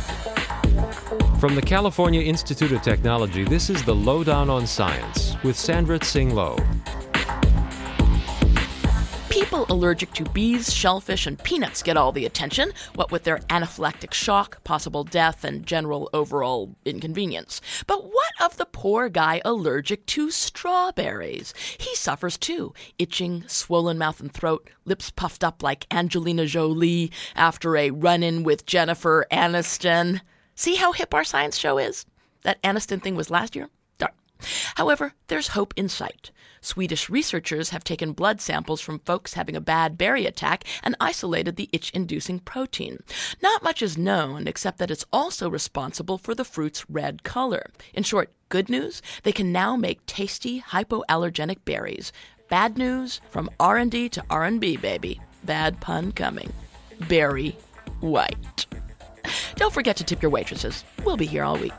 From the California Institute of Technology, this is the Lowdown on Science with Sandra Tsing Loh. People allergic to bees, shellfish, and peanuts get all the attention, what with their anaphylactic shock, possible death, and general overall inconvenience. But what of the poor guy allergic to strawberries? He suffers too. Itching, swollen mouth and throat, lips puffed up like Angelina Jolie after a run-in with Jennifer Aniston. See how hip our science show is? That Aniston thing was last year? Darn. However, there's hope in sight. Swedish researchers have taken blood samples from folks having a bad berry attack and isolated the itch-inducing protein. Not much is known, except that it's also responsible for the fruit's red color. In short, good news, they can now make tasty, hypoallergenic berries. Bad news, from R&D to R&B, baby. Bad pun coming. Berry white. Don't forget to tip your waitresses. We'll be here all week.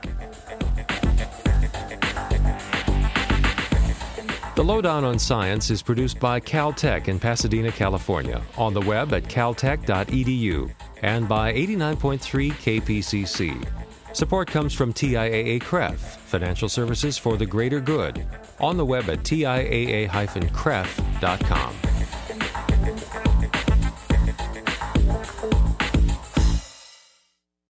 The Lowdown on Science is produced by Caltech in Pasadena, California, on the web at caltech.edu, and by 89.3 KPCC. Support comes from TIAA CREF, Financial Services for the Greater Good, on the web at tiaa-cref.com.